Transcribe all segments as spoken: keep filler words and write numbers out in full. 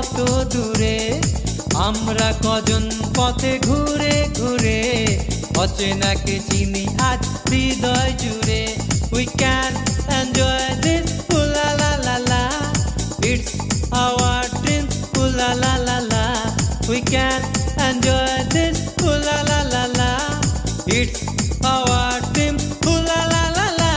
কত দূরে, আমরা কজন পথে ঘুরে ঘুরে অচেনাকে চিনি আজ হৃদয় জুড়ে। We can enjoy this, ooh la la la la, it's our dreams, ooh la la la la. We can enjoy this, ooh la la la la, it's our dreams, ooh la la la la.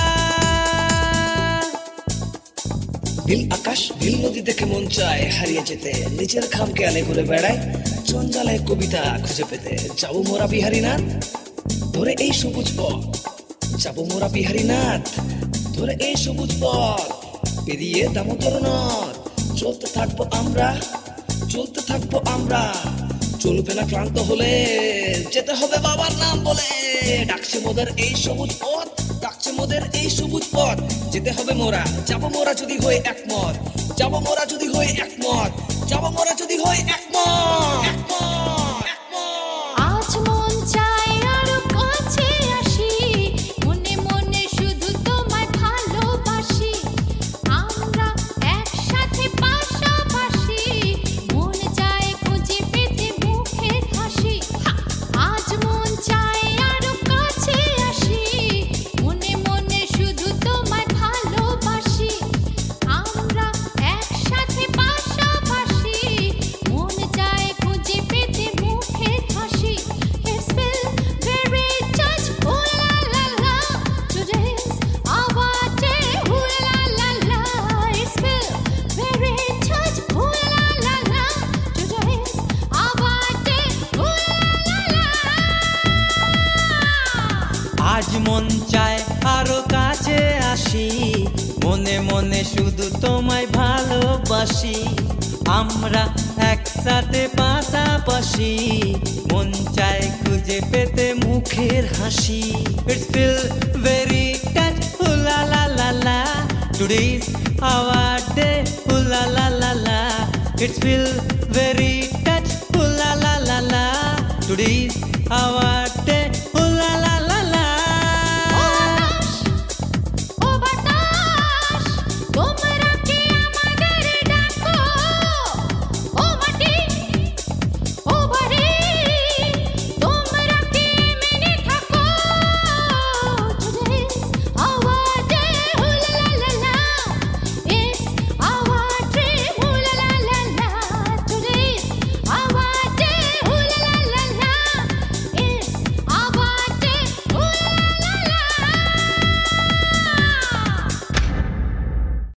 নীল আকাশ নীল নদী দেখে মন চায় হারিয়ে যেতে, নিজের খামকে আলে ঘুরে বেড়ায় জঞ্জালে কবিতা খুঁজে পেতে। যাবো মোরা বিহারীনাথ ধরে এই সবুজ পথ, যাবো মোরা বিহারীনাথ ধরে এই সবুজ পথ, পেরিয়ে দামোদর নদ চলতে থাকবো আমরা, চলতে থাকবো আমরা। চলবে না ক্লান্ত হলে, যেতে হবে বাবার নাম বলে। ডাকছে মোদের এই সবুজ পথ, ডাকছে মোদের এই সবুজ পথ, যেতে হবে মোরা, যাবো মোরা যদি হয়ে একমত, যাবো মোরা যদি হয়ে একমত, যাবো মোরা যদি হয়ে একমত, একমত, একমত। আজ মন চায় আরো কাছে আসি, মনে মনে শুধু তোমায় ভালোবাসি। আমরা একসাথে পাশাপাশি, মন চায় খুঁজে পেতে মুখের হাসি। আজ মন চায় আরো কাছে আসি, মনে মনে শুধু তোমায় ভালোবাসি। আমরা একসাথে পাশাপাশি, মন চায় খুঁজে পেতে মুখের হাসি। It's feel very touch, ooh la la la, today's our day, ooh la la la. It's feel very touch, ooh la la la, today's our day, ooh la la la. আজ মন চায় আরো কাছে আসি, মনে মনে শুধু তোমায় ভালোবাসি। আমরা একসাথে পাশাপাশি, মন চায় খুঁজে পেতে মুখের হাসি। It's feel very touch, ooh la la la la, today's our day, ooh la la la la. It's feel very touch, ooh la la la la, today's our